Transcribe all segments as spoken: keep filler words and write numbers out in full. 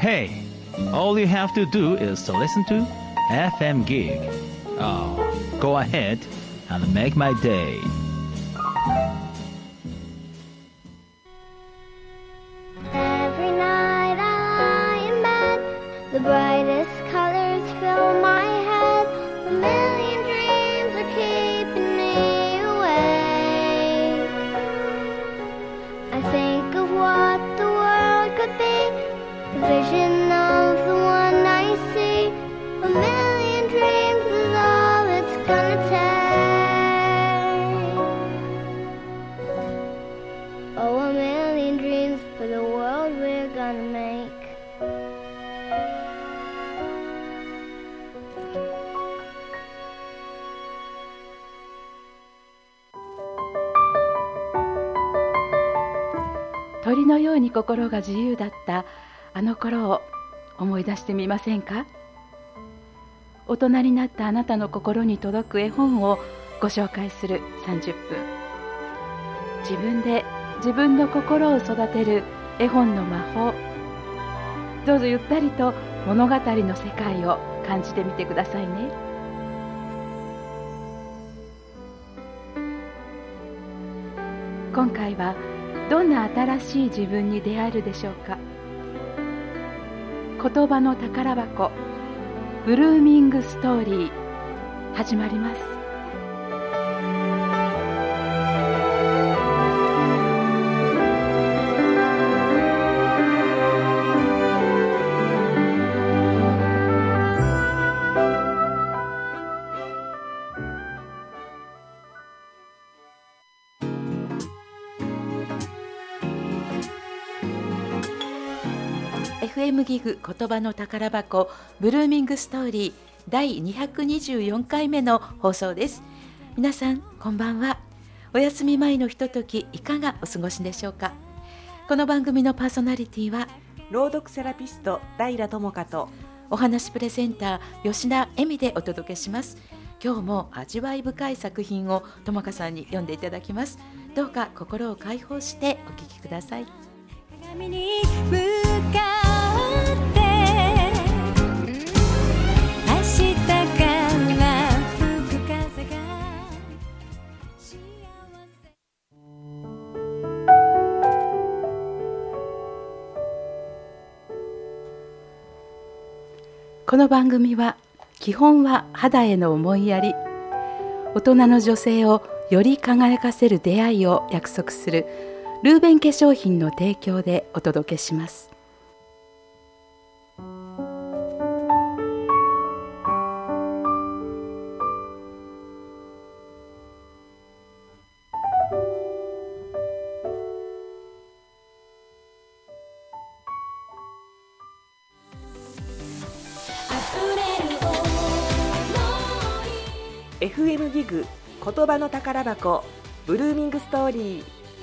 Hey, all you have to do is to listen to エフエム Gig. Oh, go ahead and make my day. Every night I lie in bed, the brightest colors fill my head. A million dreams are keeping me awake. I think of what the world could be, the vision of the one I see. A million dreams is all it's gonna take. Oh, a million dreams for the world we're gonna make. 鳥のように心が自由だったあの頃を思い出してみませんか？大人になったあなたの心に届く絵本をご紹介するさんじゅっぷん。自分で自分の心を育てる絵本の魔法。どうぞゆったりと物語の世界を感じてみてくださいね。今回はどんな新しい自分に出会えるでしょうか。言葉の宝箱、ブルーミングストーリー、始まります。エフエム ギグ言葉の宝箱ブルーミングストーリーだいにひゃくにじゅうよんかいめの放送です。皆さんこんばんは。お休み前のひとときいかがお過ごしでしょうか。この番組のパーソナリティは朗読セラピスト平智香とお話プレゼンター吉田恵美でお届けします。今日も味わい深い作品を智香さんに読んでいただきます。どうか心を解放してお聞きください。 鏡に向かって明日から吹く風が幸せ。 この番組は基本は肌への思いやり、大人の女性をより輝かせる出会いを約束するルーベン化粧品の提供でお届けします。 エフエム ギグ言葉の宝箱ブルーミングストーリー。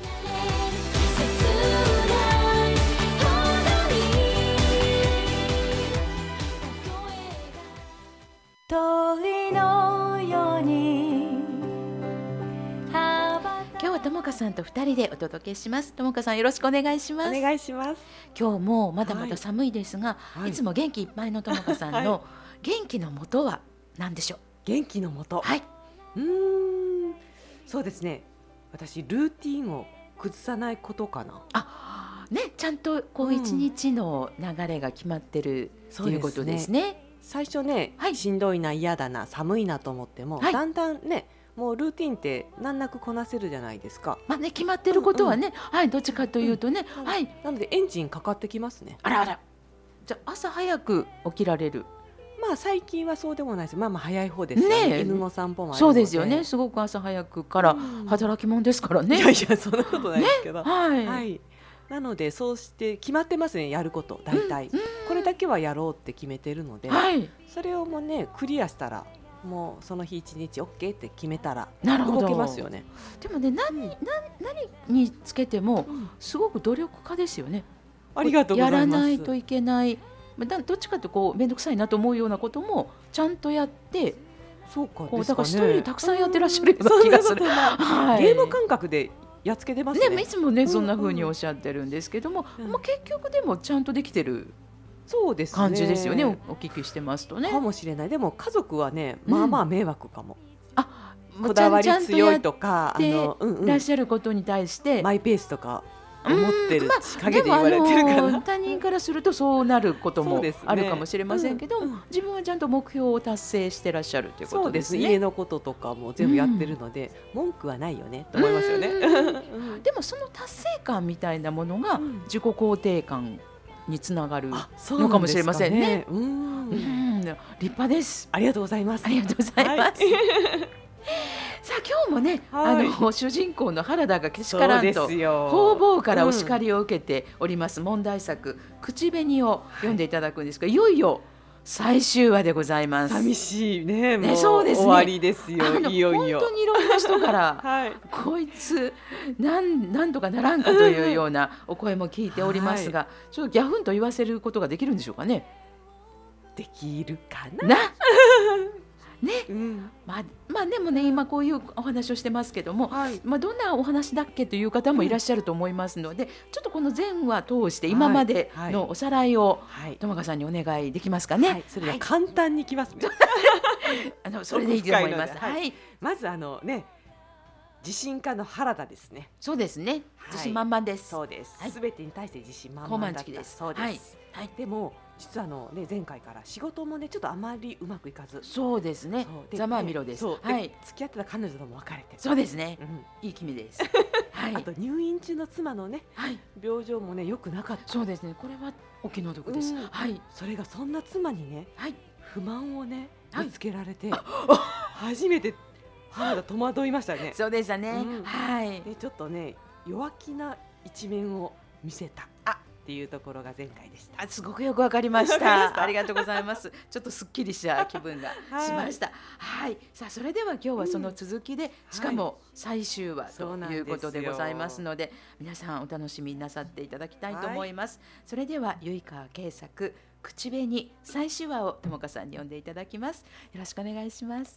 鳥のように今日は智香さんとふたりでお届けします。智香さんよろしくお願いします。 お願いします。 今日もまだまだ寒いですが、 はい、 いつも元気いっぱいの智香さんの元気のもとは何でしょう。 元気のもと、 はい、 うーんそうですね、私ルーティンを崩さないことかな。 あ、ね、ちゃんとこう一日の流れが決まってるということですね。 最初ね、 はい、 しんどいな嫌だな寒いなと思っても、はい、だんだんねもうルーティンって難なくこなせるじゃないですか。 まあね、決まってることはね、うんうん、はい、どっちかというとね、 うん、 はい、 なのでエンジンかかってきますね。 あらあら、じゃあ朝早く起きられる。 まあ最近はそうでもないです。まあまあ早い方ですよね。ね、犬の散歩もあるので。 そうですよね。すごく朝早くから働き者ですからね。 いやいやそんなことないですけど。 ね、はい、 はい。なのでそうして決まってますね、やること大体、うん、これだけはやろうって決めてるので、はい、それをもうねクリアしたらもうその日一日 オーケー って決めたら動けますよね。 でもね、何、うん、何, 何につけてもすごく努力家ですよね。 ありがとうございます。 やらないといけない、どっちかってこう面倒くさいなと思うようなこともちゃんとやって、 そうかですかね、 だから人よりたくさんやってらっしゃるような気がする。 はい、ゲーム感覚でやっつけてますね。 ね、いつもねそんな風におっしゃってるんですけども、うんうん、まあ、結局でもちゃんとできてるそうですね、 感じですよね。 お, お聞きしてますとね。 かもしれない。でも家族はね、まあまあ迷惑かも、 うん、あこだわり強いとか、 ちゃんとやってらっしゃることに対して、 うんうん、マイペースとか思ってる陰で言われてるから、まあ、 他人からするとそうなることもあるかもしれませんけど、ね、うんうん、自分はちゃんと目標を達成してらっしゃるということですね。 そうです。家のこととかも全部やってるので、うん、文句はないよねと思いますよね。 でもその達成感みたいなものが自己肯定感につながるのかもしれませんね。うん、うん、立派です。 ありがとうございます。 ありがとうございます。はいさあ今日もね、はい、あの主人公の原田がけしからんと方々からお叱りを受けております問題作、うん、口紅を読んでいただくんですが、はい、いよいよ最終話でございます。 寂しい ね, ねもうそうですね、終わりですよ。いよいよ本当にいろんな人から、はい、こいつなんなんとかならんかというようなお声も聞いておりますが、はい、ちょっとギャフンと言わせることができるんでしょうかね。 できるかななね、うん、まあ、まあでもね今こういうお話をしてますけども、はい、まあ、どんなお話だっけという方もいらっしゃると思いますので、うん、ちょっとこの前話通して今までのおさらいを友香さんにお願いできますかね。はい、 それでは簡単にいきますね。 あのそれでいいと思います。はい、 まずあのね、自信家の原田ですね。 そうですね、自信満々です。 そうです。すべ、はい、てに対して自信満々だった。です。そうです。はいはい、でも実はあの、ね、前回から仕事もねちょっとあまりうまくいかず。 そうですね。ざまあみろです。 はい。付き合ってた彼女とも別れて。 そうですね。うん、いい君です。 はい。あと入院中の妻のね、はい、病状もね良くなかった。 そうですね。これはお気の毒です。うん、 はい。それがそんな妻にね、はい、不満をねぶつけられて、はい、初めて原田戸惑いましたね。 そうでしたね。うん、はい。 でちょっとね弱気な一面を見せた。あ。っていうところが前回でした。 あ、すごくよくわかりました。ありがとうございます。ちょっとすっきりした気分がしました。はい、はい、さあそれでは今日はその続きで、うん、しかも最終話ということでございますので、はい、皆さんお楽しみなさっていただきたいと思います。はい、それでは結川慶作口紅最終話を友香さんに読んでいただきます。よろしくお願いします。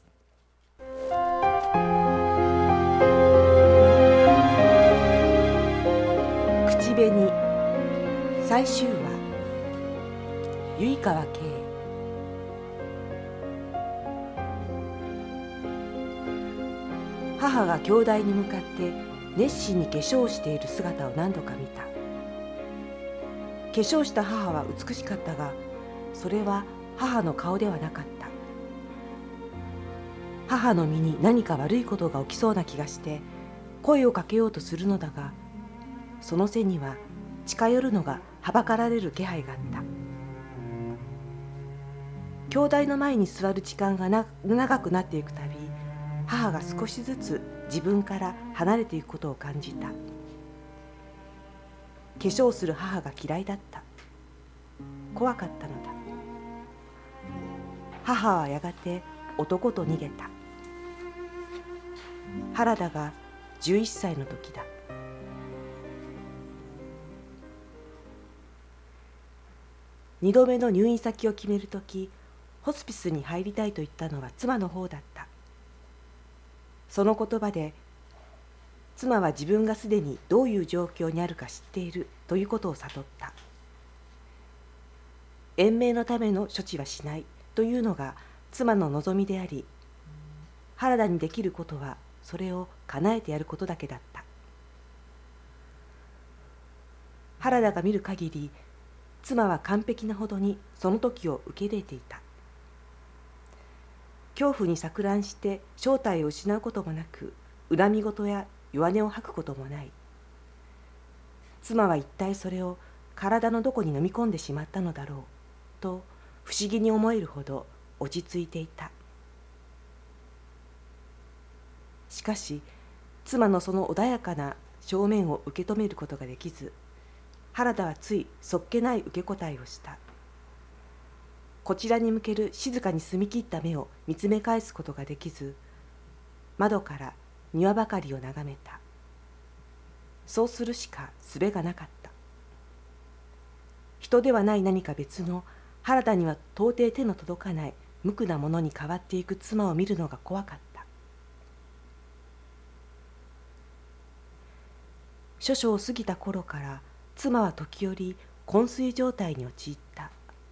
口紅最終話、結川慶。母が兄弟に向かって熱心に化粧をしている姿を何度か見た。化粧した母は美しかったが、それは母の顔ではなかった。母の身に何か悪いことが起きそうな気がして声をかけようとするのだが、その背には近寄るのがはばかられる気配があった。兄弟の前に座る時間がな長くなっていくたび、母が少しずつ自分から離れていくことを感じた。化粧する母が嫌いだった。怖かったのだ。母はやがて男と逃げた。原田がじゅういっさいの時だ。二度目の入院先を決めるとき、ホスピスに入りたいと言ったのは妻の方だった。その言葉で、妻は自分がすでにどういう状況にあるか知っているということを悟った。延命のための処置はしないというのが妻の望みであり、原田にできることはそれを叶えてやることだけだった。原田が見る限り、妻は完璧なほどにその時を受け入れていた。恐怖に錯乱して正体を失うこともなく、恨み事や弱音を吐くこともない。妻は一体それを体のどこに飲み込んでしまったのだろうと不思議に思えるほど落ち着いていた。しかし妻のその穏やかな正面を受け止めることができず、原田はついそっけない受け答えをした。こちらに向ける静かに澄み切った目を見つめ返すことができず、窓から庭ばかりを眺めた。そうするしか術がなかった。人ではない何か別の、原田には到底手の届かない無垢なものに変わっていく妻を見るのが怖かった。諸々を過ぎた頃から妻は時折昏睡状態に陥った。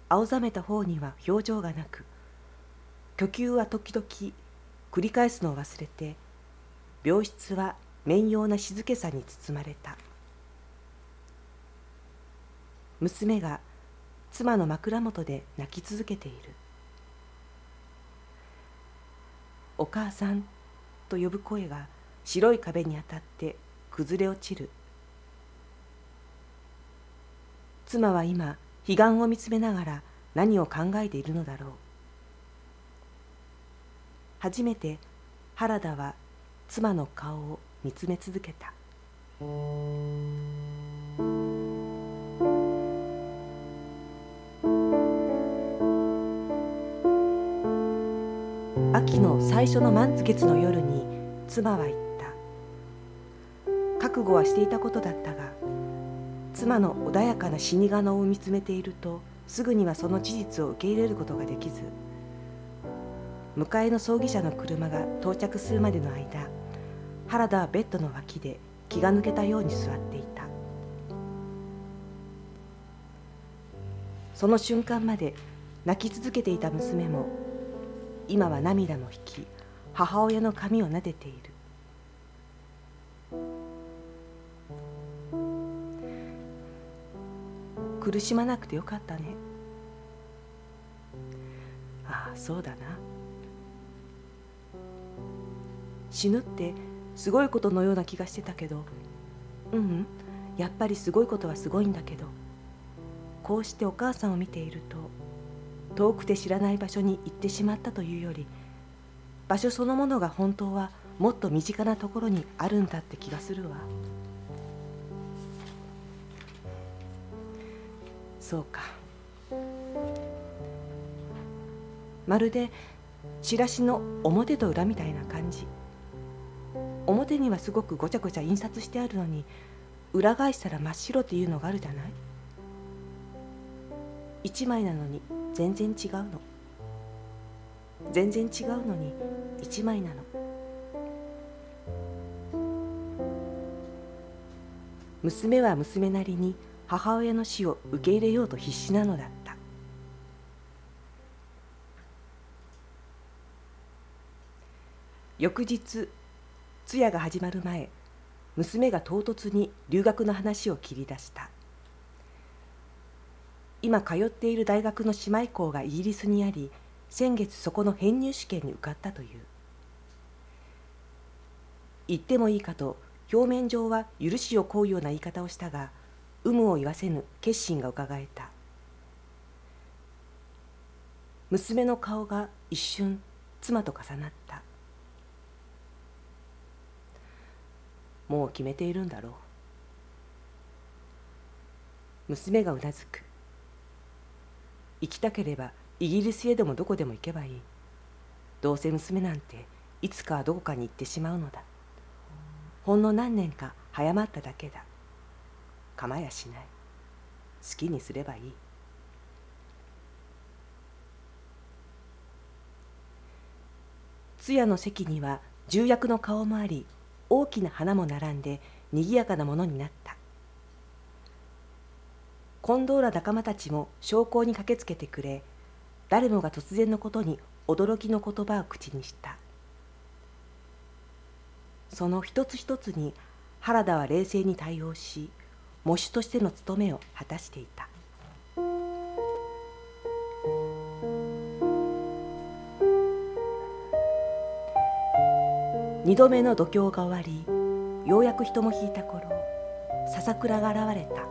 青ざめた方には表情がなく、呼吸は時々繰り返すのを忘れて、病室は綿様な静けさに包まれた。娘が妻の枕元で泣き続けている。お母さんと呼ぶ声が白い壁に当たって崩れ落ちる。妻は今彼岸を見つめながら何を考えているのだろう。初めて原田は妻の顔を見つめ続けた。秋の最初の満月の夜に妻は言った。覚悟はしていたことだったが、妻の穏やかな死に顔を見つめていると、すぐにはその事実を受け入れることができず、迎えの葬儀車の車が到着するまでの間、原田はベッドの脇で気が抜けたように座っていた。その瞬間まで泣き続けていた娘も、今は涙も引き、母親の髪を撫でている。苦しまなくてよかったね。ああ、そうだな。死ぬってすごいことのような気がしてたけど、ううん、やっぱりすごいことはすごいんだけど、こうしてお母さんを見ていると、遠くて知らない場所に行ってしまったというより、場所そのものが本当はもっと身近なところにあるんだって気がするわ。そうか。まるでチラシの表と裏みたいな感じ。表にはすごくごちゃごちゃ印刷してあるのに、裏返したら真っ白っていうのがあるじゃない。一枚なのに全然違うの。全然違うのに一枚なの。娘は娘なりに母親の死を受け入れようと必死なのだった。翌日、通夜が始まる前、娘が唐突に留学の話を切り出した。今通っている大学の姉妹校がイギリスにあり、先月そこの編入試験に受かったという。言ってもいいかと表面上は許しを請うような言い方をしたが、有無を言わせぬ決心がうかがえた。娘の顔が一瞬妻と重なった。もう決めているんだろう。娘がうなずく。行きたければイギリスへでもどこでも行けばいい。どうせ娘なんていつかはどこかに行ってしまうのだ。ほんの何年か早まっただけだ。構やしない。好きにすればいい。通夜の席には重役の顔もあり、大きな花も並んでにぎやかなものになった。近藤ら仲間たちも焼香に駆けつけてくれ、誰もが突然のことに驚きの言葉を口にした。その一つ一つに原田は冷静に対応し、喪主としての務めを果たしていた。二度目の度胸が終わり、ようやく人も引いた頃、笹倉が現れた。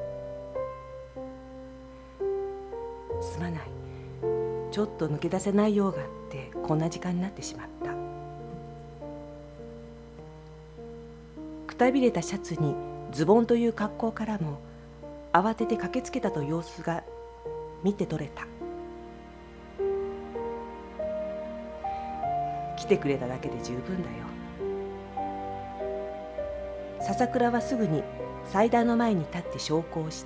すまない、ちょっと抜け出せない用があってこんな時間になってしまった。くたびれたシャツにズボンという格好からも、慌てて駆けつけたと様子が見て取れた。来てくれただけで十分だよ。笹倉はすぐに祭壇の前に立って焼香をした。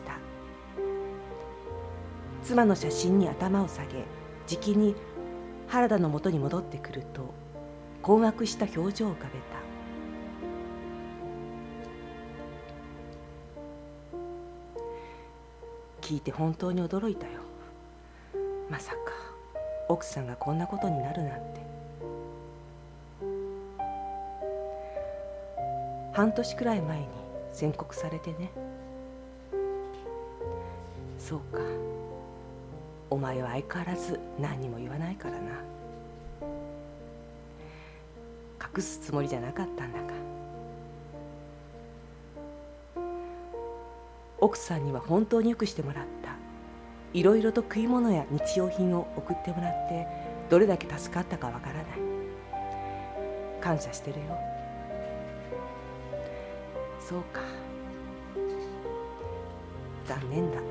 妻の写真に頭を下げ、じきに原田のもとに戻ってくると、困惑した表情を浮かべた。聞いて本当に驚いたよ。 まさか奥さんがこんなことになるなんて。半年くらい前に宣告されてね。そうか、お前は相変わらず何にも言わないからな。隠すつもりじゃなかったんだが。奥さんには本当によくしてもらった。いろいろと食い物や日用品を送ってもらってどれだけ助かったかわからない。感謝してるよ。そうか、残念だ。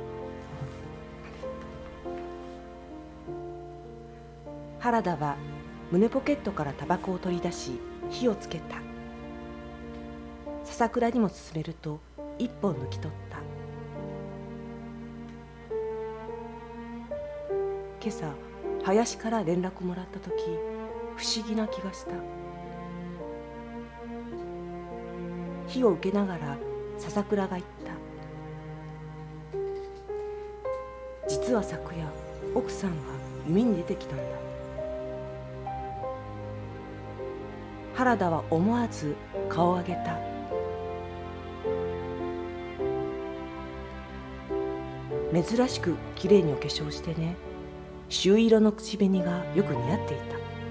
原田は胸ポケットからタバコを取り出し火をつけた。笹倉にも勧めると一本抜き取った。今朝林から連絡もらった時、不思議な気がした。火を受けながら笹倉が言った。実は昨夜奥さんが夢に出てきたんだ。原田は思わず顔を上げた。珍しくきれいにお化粧してね、朱色の口紅がよく似合ってい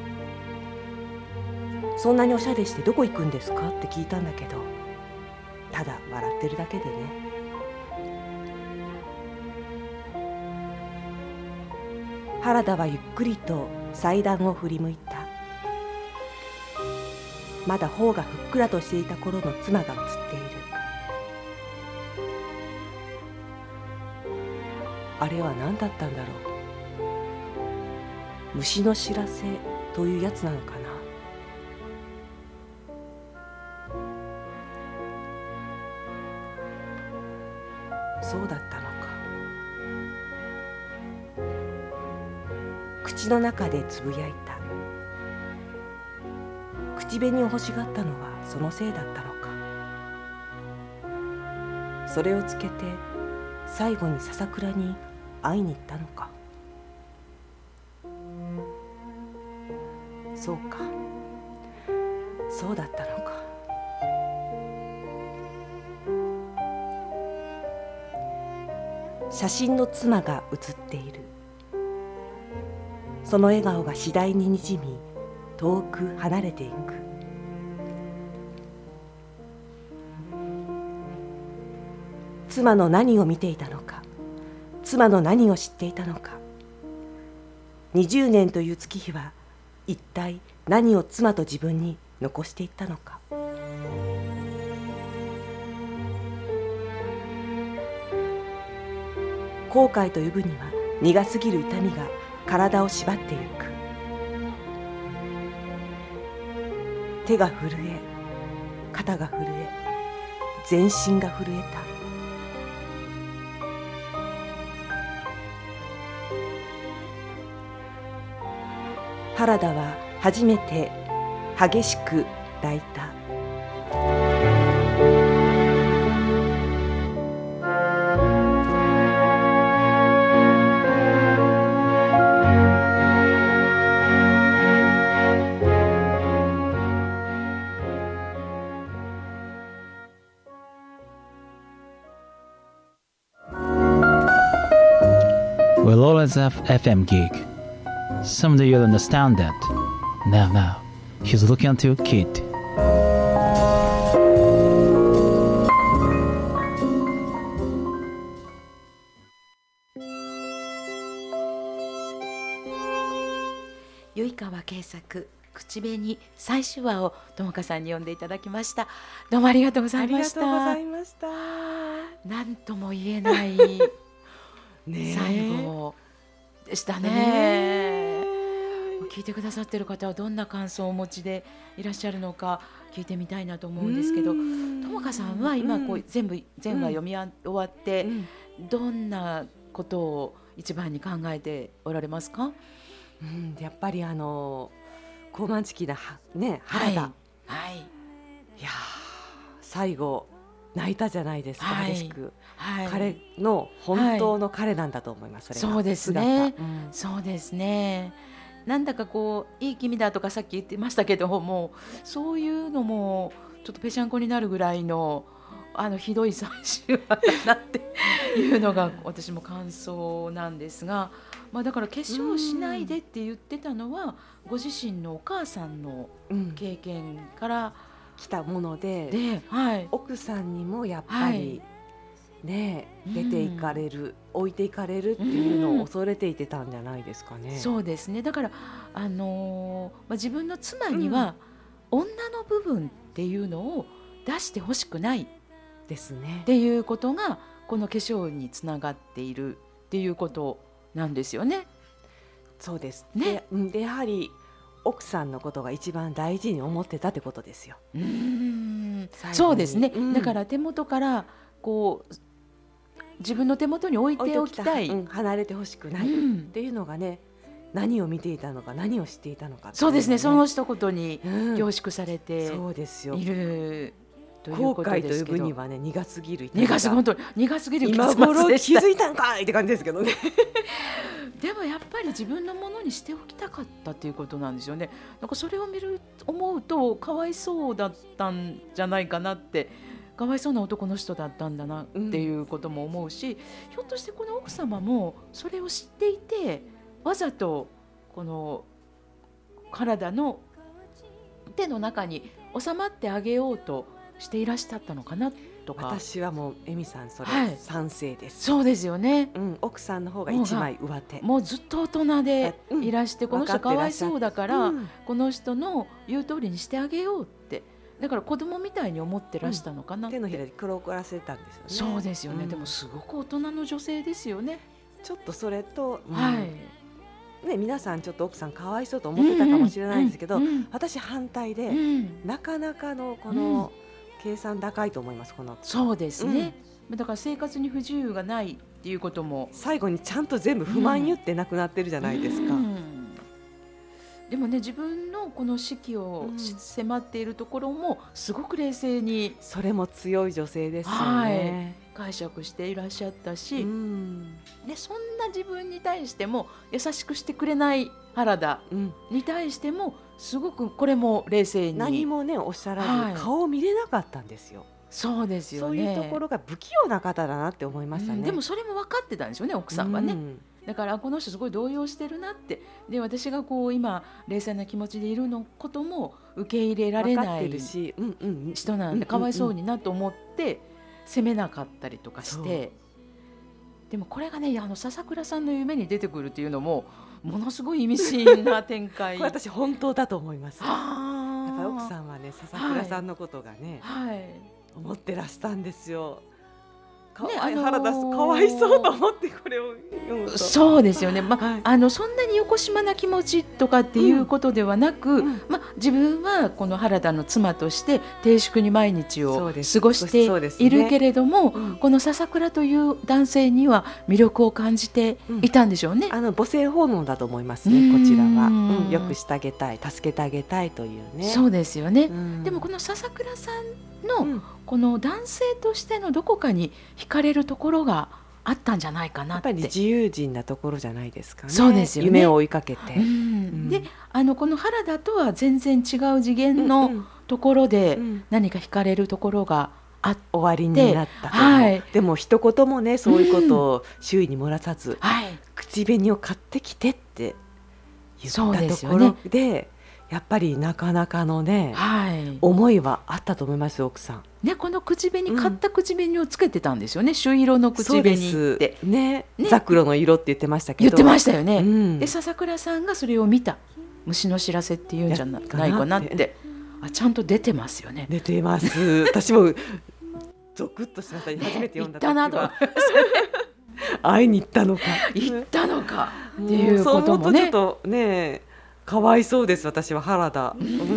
た。そんなにおしゃれしてどこ行くんですかって聞いたんだけど、ただ笑ってるだけでね。原田はゆっくりと祭壇を振り向いた。まだ頬がふっくらとしていた頃の妻が映っている。あれは何だったんだろう。虫の知らせというやつなのかな。そうだったのか。口の中でつぶやいた。口紅を欲しがったのはそのせいだったのか。それをつけて最後に笹倉に会いに行ったのか。そうか、そうだったのか。写真の妻が写っている。その笑顔が次第ににじみ、遠く離れていく。妻の何を見ていたのか、妻の何を知っていたのか。にじゅうねんという月日は一体何を妻と自分に残していったのか。後悔と呼ぶには苦すぎる痛みが体を縛ってゆく。手が震え、肩が震え、全身が震えた。原田は初めて激しく抱いた。 We'll always have F M gig. Someday you'll understand that. Now, now, he's looking at you, kid. 結川慶作口紅最終話を友香さんに読んでいただきました。どうもありがとうございました。 ありがとうございました。 なんとも言えない最後でしたね。ね聞いてくださってる方はどんな感想をお持ちでいらっしゃるのか聞いてみたいなと思うんですけど、友香さんは今こう全部全話読み終わって、うん、どんなことを一番に考えておられますか？ うん、やっぱりあの高慢チキなね原田、 はいはい、 いや最後泣いたじゃないですか、 はい、 激しく、 はい、 彼の本当の彼なんだと思います、はい、それがそうですね、 うん、 そうですね。なんだかこういい君だとかさっき言ってましたけども、そういうのもちょっとぺしゃんこになるぐらいのあのひどい最終話だなっていうのが私も感想なんですが、まあ、だから化粧しないでって言ってたのはご自身のお母さんの経験から来たもので、 で、はい、 奥さんにもやっぱり、ね、はい、出ていかれる、うん、置いていかれるっていうのを恐れていてたんじゃないですかね、うん、 そうですね。だから、あのーまあ、自分の妻には女の部分っていうのを出してほしくないですねっていうことがこの化粧につながっているっていうことなんですよね。 そうですね。 で、でやはり奥さんのことが一番大事に思ってたってことですよ。 うーん、そうですね、うん、だから手元からこう自分の手元に置いておきたい、 うん、離れてほしくないっていうのがね、うん、何を見ていたのか何を知っていたのか、ね、 そうですね、その一言に凝縮されている、 うん、そうですよ。 ということですけど、後悔という分にはね苦すぎる苦す本当に苦すぎる今頃気づいたんかいって感じですけどねでもやっぱり自分のものにしておきたかったということなんですよね。なんかそれを見る思うとかわいそうだったんじゃないかなって、かわいそうな男の人だったんだなっていうことも思うし、うん、ひょっとしてこの奥様もそれを知っていてわざとこの体の手の中に収まってあげようとしていらっしゃったのかなとか。 私はもうエミさんそれ賛成です、 はい、そうですよね、 うん、奥さんの方が一枚上手、 もうずっと大人でいらして、うん、この人かわいそうだから、うん、この人の言う通りにしてあげようって、だから子供みたいに思ってらしたのかなって、 うん、手のひらで黒を凝らせたんですよね。 そうですよね、うん、でもすごく大人の女性ですよね。 ちょっとそれと、うん、 はいね、皆さんちょっと奥さんかわいそうと思ってたかもしれないんですけど、 うんうんうん、 私反対で、 うん、 なかなかのこの、うん計算高いと思います。このそうですね、うん、だから生活に不自由がないっていうことも最後にちゃんと全部不満言ってなくなってるじゃないですか、 うんうん、でもね自分のこの死期を迫っているところもすごく冷静に、 それも強い女性ですよね、 はい、解釈していらっしゃったし、 うん、 でそんな自分に対しても優しくしてくれない原田に対してもすごくこれも冷静に何もねおっしゃらず、はい、顔を見れなかったんですよ。 そうですよね。 そういうところが不器用な方だなって思いましたね、うん、 でもそれも分かってたんですよね奥さんはね、うん、だからこの人すごい動揺してるなって、で私がこう今冷静な気持ちでいるのことも受け入れられない人なんでかわいそうになと思って責めなかったりとかして、でもこれがねあの笹倉さんの夢に出てくるっていうのもものすごい意味深な展開これ私本当だと思います。やっぱり奥さんはね笹倉さんのことがね、 はい、 思ってらしたんですよ。かわい、 ね、 あのー、原田かわいそうと思ってこれを読むとそうですよね、まはい、あのそんなによこしまな気持ちとかっていうことではなく、うんうんま、自分はこの原田の妻として定粛に毎日を過ごしているけれども、ねうん、この笹倉という男性には魅力を感じていたんでしょうね、うん、 あの母性本能だと思いますねこちらは、うん、よくしてあげたい助けてあげたいというね。 そうですよね、うん、でもこの笹倉さんの、うんこの男性としてのどこかに惹かれるところがあったんじゃないかなって。 やっぱり自由人なところじゃないですかね。 そうですよね。 夢を追いかけて、 うんうん、であのこの原田とは全然違う次元のところで何か惹かれるところがあって、 終わりになったと思う、はい、でも一言もねそういうことを周囲に漏らさず、うんはい、口紅を買ってきてって言ったところ で, でやっぱりなかなかのね、はい、思いはあったと思います奥さん、 ね、この口紅、買った口紅をつけてたんですよね、朱色の口紅って、 ねね、ザクロの色って言ってましたけど言ってましたよね、うん、で笹倉さんがそれを見た虫の知らせっていうんじゃないかなってあちゃんと出てますよね。 出てます私もゾクッとしました、ね、初めて読んだ時は、ね、行ったなと会いに行ったのか行ったのかっていうこともね、 そう思うとちょっとねかわいそうです私は原田、うん、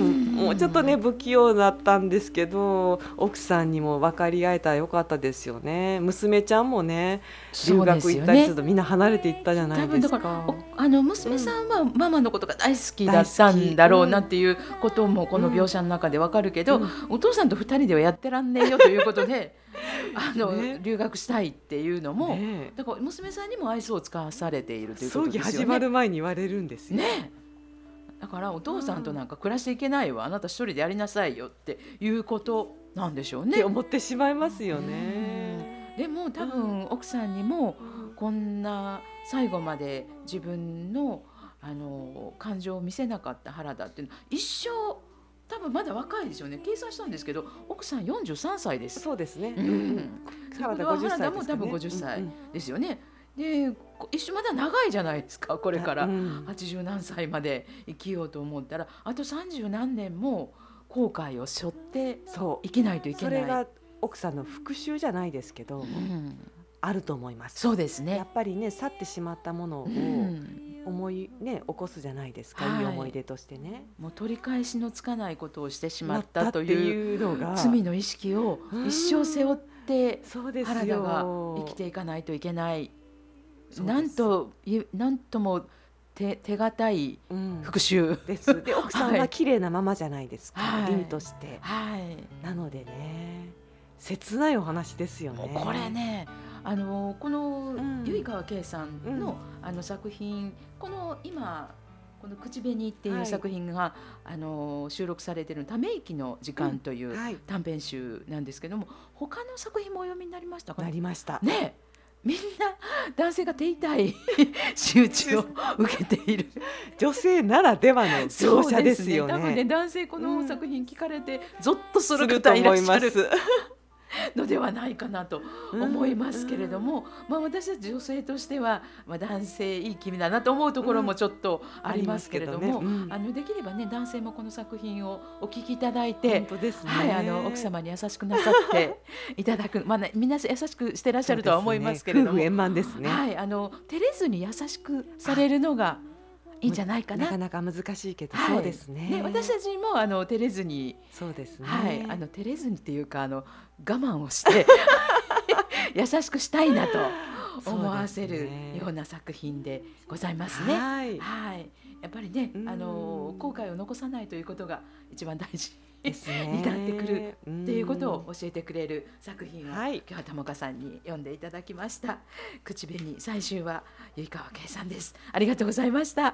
もうちょっとね不器用だったんですけど、奥さんにも分かり合えたらよかったですよね。娘ちゃんもね留学行ったりするとみんな離れていったじゃないですか。多分だからあの娘さんはママのことが大好きだったんだろうなっていうこともこの描写の中で分かるけど、うん、お父さんとふたりではやってらんねえよということであの、ね、留学したいっていうのも、ね、だから娘さんにも愛想を使わされているということですよね。 葬儀始まる前に言われるんですよね。だからお父さんとなんか暮らしていけないわ、あなた一人でやりなさいよっていうことなんでしょうねって思ってしまいますよね。 でも多分奥さんにもこんな最後まで自分の、あの感情を見せなかった原田っていうのは一生多分まだ若いですよね。計算したんですけど奥さんよんじゅうさんさいです。 そうですね、 うん、原田ごじゅっさいですかね。原田も多分ごじゅっさいですよね、うんうん、で一緒まだ長いじゃないですか。これからはちじゅうなんさいまで生きようと思ったらあとさんじゅうなんねんも後悔を背負って生きないといけない。 それが奥さんの復讐じゃないですけど、うん、あると思います。 そうですね。 やっぱりね去ってしまったものを思い、ね、起こすじゃないですか、はい、いい思い出としてね。 もう取り返しのつかないことをしてしまったというのが罪の意識を一生背負って原田が生きていかないといけない。なんとなんとも 手, 手堅い復讐、うん、 です。で奥さんは綺麗なままじゃないですか、はい、凛として、はい、なのでね切ないお話ですよね。 これねあのこの結川圭さん の,、うん、あの作品、この今この口紅っていう作品が、はい、あの収録されているため息の時間という短編集なんですけども、うんはい、他の作品もお読みになりましたか？ なりましたね。みんな男性が手痛い仕打ちを受けている女性ならではの描写ですよね。 多分ね男性この作品聞かれてゾッとする方いらっしゃるのではないかなと思いますけれども、まあ、私たち女性としては、まあ、男性いい君だなと思うところもちょっとありますけれども、うんあねうん、あのできればね男性もこの作品をお聞きいただいて、 本当ですね、 はい、あの奥様に優しくなさっていただく、まあね、みんな優しくしてらっしゃるとは思いますけれども、 夫婦円満ですね、 はい、あの照れずに優しくされるのがいいんじゃないかな。 なかなか難しいけど、はい、そうですね。 ね、私たちもあの照れずに、 そうですね、 はい、あの照れずにっていうかあの我慢をして優しくしたいなと思わせるような作品でございますね。はい、はい、やっぱりね、あの後悔を残さないということが一番大事ですねになってくるっていうことを教えてくれる作品を、はい、今日は玉香さんに読んでいただきました。口紅最終は結川圭さんです。ありがとうございました。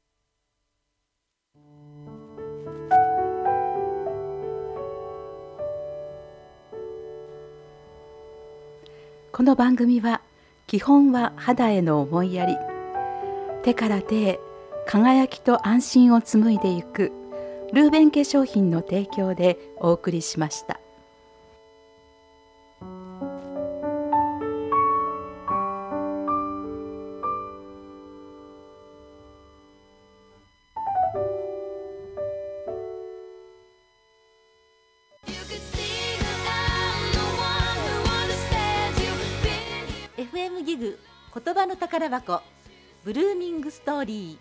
この番組は基本は肌への思いやり、手から手へ輝きと安心を紡いでいくルーベン化粧品の提供でお送りしました。 エフエム ギグ言葉の宝箱ブルーミングストーリー。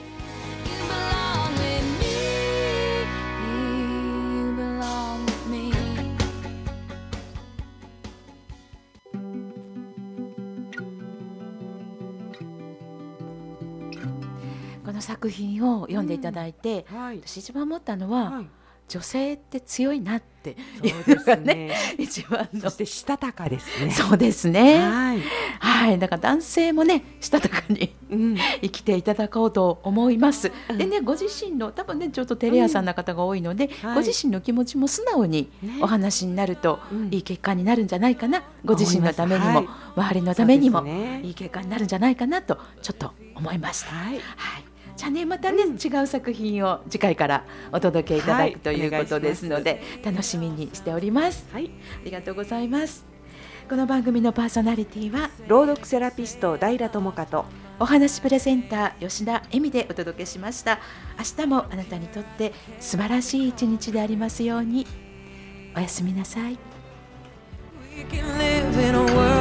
この作品を読んでいただいて、うんはい、私一番思ったのは、はい、女性って強いなっていうのがね、一番の。 そしてしたたかですね。 そうですね。はい、はい、だから男性もねしたたかに、うん、生きていただこうと思います。うん、でねご自身の多分ねちょっと照れ屋さんな方が多いので、うん、ご自身の気持ちも素直にお話になると、ね、いい結果になるんじゃないかな。うん、ご自身のためにも、はい、周りのためにも、ね、いい結果になるんじゃないかなとちょっと思いました。はい。はい、じゃあねまたね、うん、違う作品を次回からお届けいただく、はい、ということですので楽しみにしております。はい、ありがとうございます。この番組のパーソナリティは朗読セラピスト平智香とお話プレゼンター吉田恵美でお届けしました。明日もあなたにとって素晴らしい一日でありますように。おやすみなさい。We can live in a world